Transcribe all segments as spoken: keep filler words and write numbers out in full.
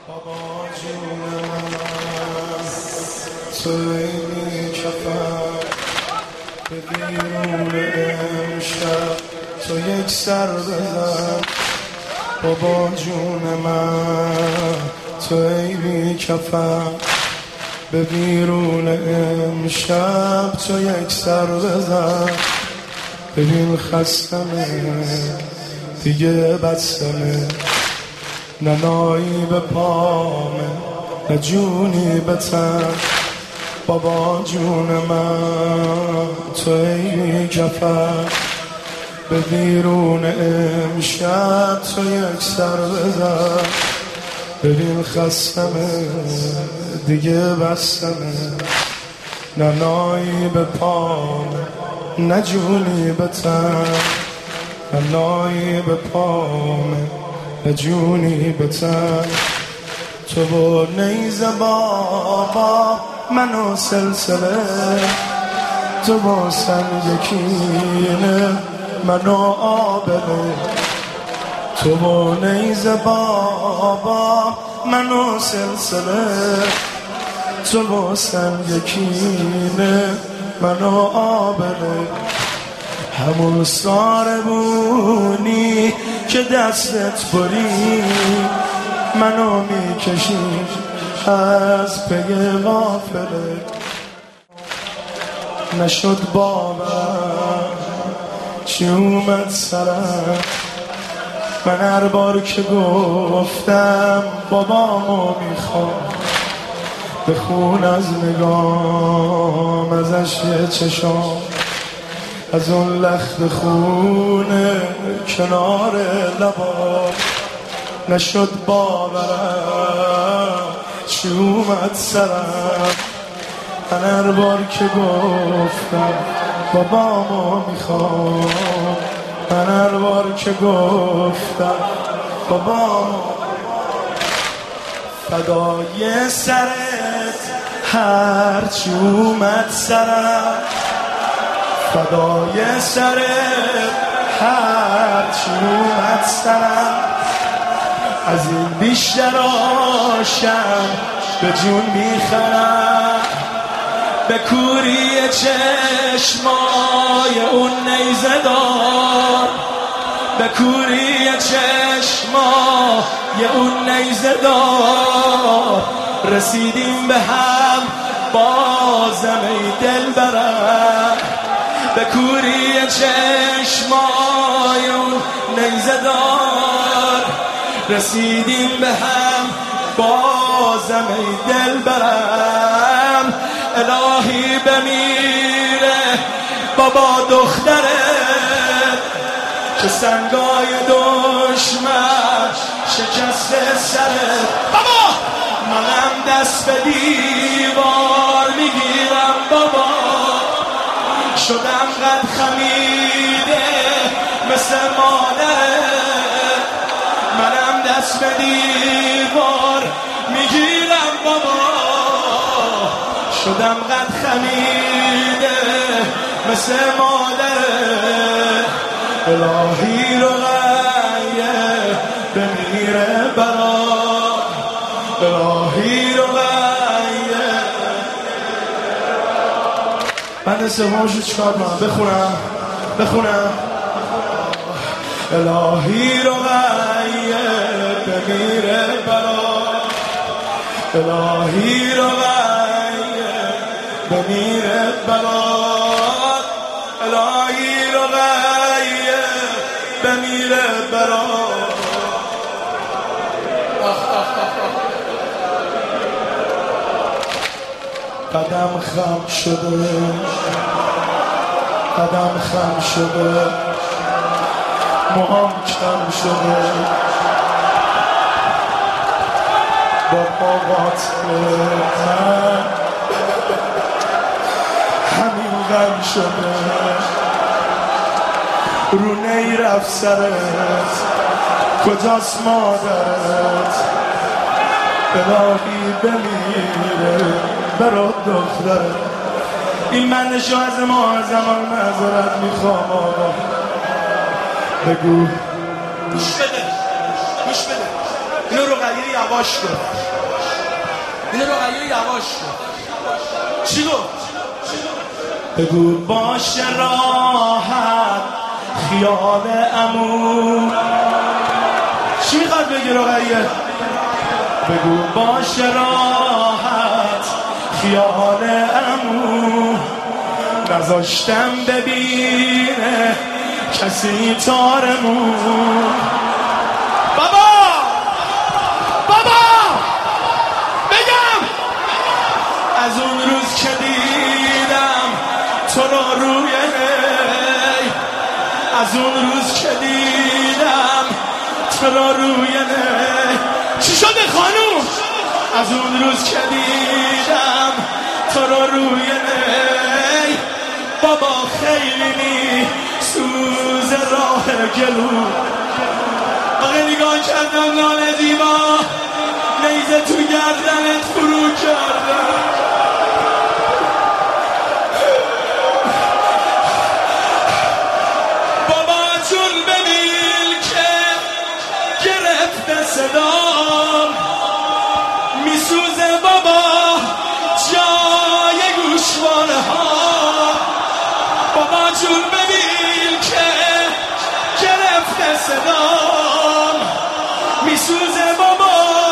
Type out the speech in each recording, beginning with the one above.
بابا جونم توی بی کفن به بیرون امشب تو یک سر بزن. بابا جون من توی بی کفن به بیرون امشب تو یک سر بزن. ببین خستمه دیگه بستمه، نه نایی به پامه نه جونی به تن. بابا جون من توی بی کفن به بیرون امشب تو یک سر بزن. ببین خستمه دیگه بستمه، نه نایی به پامه نه جونی به تن. نه نایی به پامه نه جونی به تن. تو با نیزه بابا منو سلسله، تو با سنگکینه منو آبله. تو با نیزه بابا منو سلسله، تو با سنگکینه منو آبله. همون ساربونی که دستت بری منو میکشی از پی غافله. نشد باور چی اومد سرم، من هر بار که گفتم بابامو میخوام بخون از نگام ازش یه چشام، از اون لخت خونه کنار لبا. نشد باورم چی اومد سرم، من هر بار که گفتم بابامو میخوام، من هر بار که گفتم بابامو. فدای سرت هر چی اومد سرم، فدای سرت هر چی اومد سرم. از این بیشتر آشم به جون میخرم، به کوری چشمای اون نیزه دار، به کوری چشمای اون نیزه دار. رسیدیم به هم بازم ای دل برم، به کوری چشمای اون نیزه دار. رسیدیم به هم بازم ای دل برم. الهی بمیره بابا دختره که سنگای دشمن شکسته سره. بابا منم دست به دیوار میگیرم بابا، شدم قد خمیده مثل مادره. منم دست به دیوار میگیرم بابا، شدم قد خمیده مثل مادره. الهی رو غیه بمیره برا، الهی رو غیه. من سومشو چکار کنم؟ بخونم بخونم الهی رو غیه بمیره برا، الهی رو غیه بمیره برات، الهی رو غیه بمیره برات. قدم خم شده، قدم خم شده، موهام کم شده، با پاوات من همین غم شده. رو نیرفت سرت کجاست مادرت، الهی بمیره برات دختره. این من نشو از ما زمان معذرت میخوام آقا. بگو گوش بده گوش بده اینو رقیه یواش گفت اینو رقیه یواش گفت چی گفت؟ بگو باشه راحت خیال عمو. چی میخواد بگی رقیه؟ بگو باشه راحت خیال عمو. نذاشتم ببینه کسی تارمون. بابا بابا بگم از اون روز که دیدم تو رو روی نی، از اون روز که دیدم تو رو روی نی. چی شده خانوم؟ از اون روز که دیدم تو رو روی نی. بابا خیلی سوز راه گلو. آقا نگاه کردم نان دیما نیزه تو گردنت فرو کردم. بابا جون ببین که گرفته صدام میسوزه بابا جای گوشواره ها. بابا جون ببین که گرفته صدام میسوزه بابا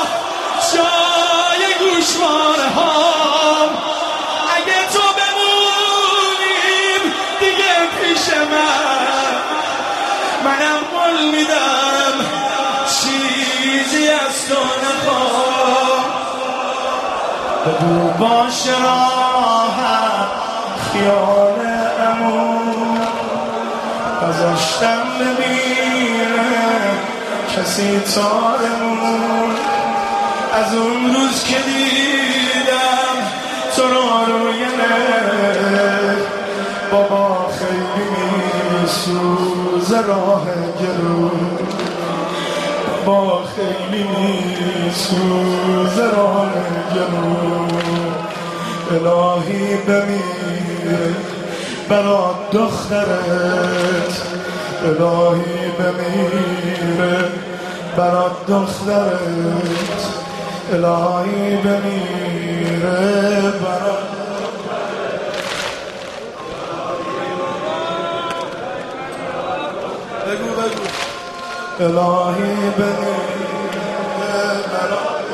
جای گوشواره ها. اگه تو بمونیم دیگه پیش من، منم قول میدم چیزی از تو نخوام. بگو باشه راحت خیال عمو. نذاشتم ببینه کسی تارمون. از اون روز که دیدم تو رو روی نی. بابا خیلی سوز راه گلو. بابا خیلی سوز راه گلو. الهی بمیر برات دخترت، الهی بمیره برات دخترت، الهی بمیره برات. بگو بگو الهی بمیره برات،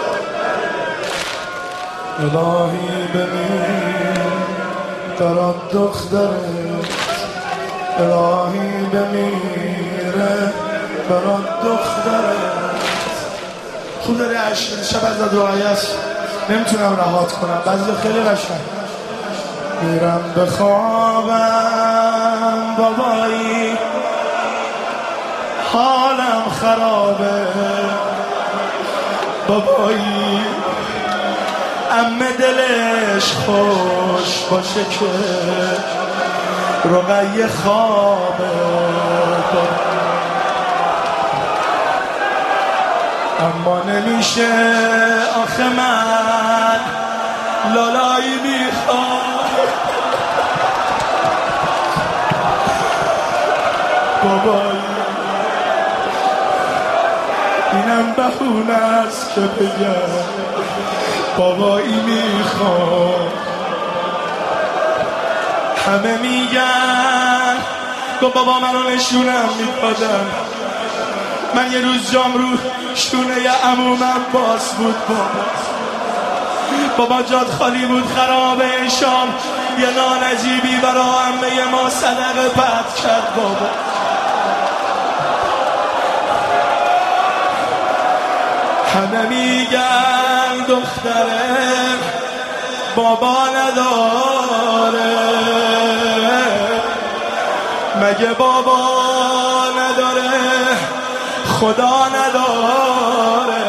الهی بمیره برات دخترت، الهی بمیره برات دخترت. خوب داری عشق شب از دعایی است نمیتونم رهات کنم. بعضی خیلی قشنگ میرم به خوابم بابایی حالم خرابه بابایی. عمه دلش خوش باشه که رقیه خوابه، اما نمیشه آخه من لالایی میخوام. بابایی اینم بهونه است که بگم بابایی میخوام. همه میگن تو بابا منو نشونم میدادن. من یه روز جام رو شونه یه عمومم باز بود. بابا بابا جاد خالی بود خرابه شام. یه نان عجیبی برا عمه ما صدقه پد کرد. بابا همه میگن دختره بابا نداره. مگه بابا نداره خدا نداره.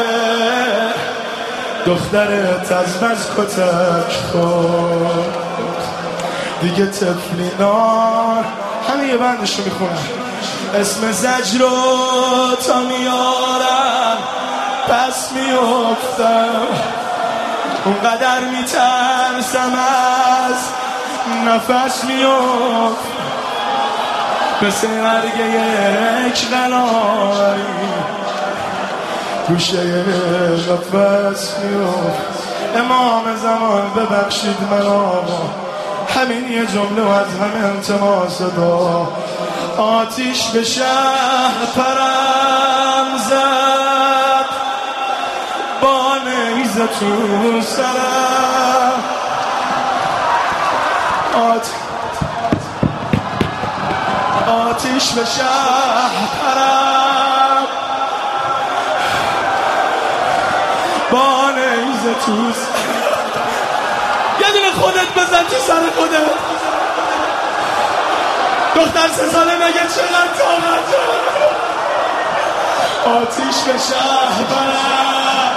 دخترت از بز کتک خود دیگه تفلینار. همه یه بندشو میخونم. اسم زجر رو تا میارم پس میافتم. اونقدر میترسم از نفس میافت. مثل مرگ یک قلایی گوشه نفس میفت. امام زمان ببخشید من آقا، همین یه جمله و از همه التماس دا. آتیش به شهر پرم زد با نیزه تو سرم. آت... آتیش به شهر پرم با نیزه تو سرم. یه دونه خودت بزن تو سر خودت. دختر سه ساله مگه چقدر طاقت داره؟ آتیش به شهر برم.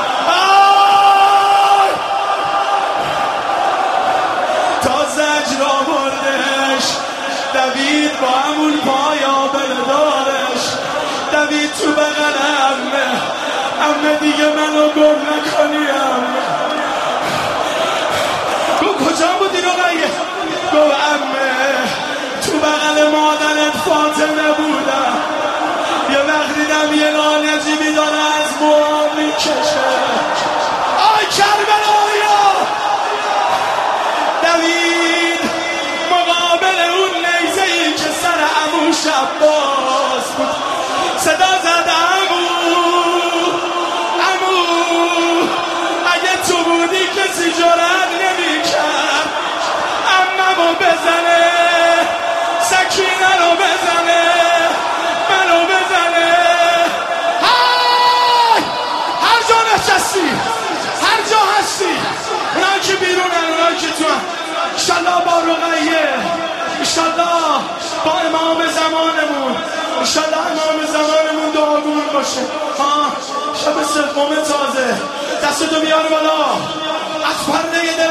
تا زجر آوردش دوید با همون پایا بلدارش، دوید تو بغل امه. امه دیگه منو گم نکنی امه. گو کجا بودی رو غیه؟ گو امه تو بغل مادرت فاطمه بودم. یه وقت دیدم یه لالجی داره از موام میکشه. آی کربلایا دوید مقابل اون نیزه ای که سر عمو شباس بود. صدا زد عمو عمو اگه تو بودی کسی جرأت نمی‌کرد عممو بزنه، سکینه رو بزنه، منو بزنه. های هر جا نشستی، هر جا هستی، اونایی که بیرونن، اونایی که تو هم، انشالله با رقیه، انشالله با امام زمانمون، انشالله امام زمانمون دعاگون باشه. ها شب سوم تازه، دستتو بیار بالا، از پرده دل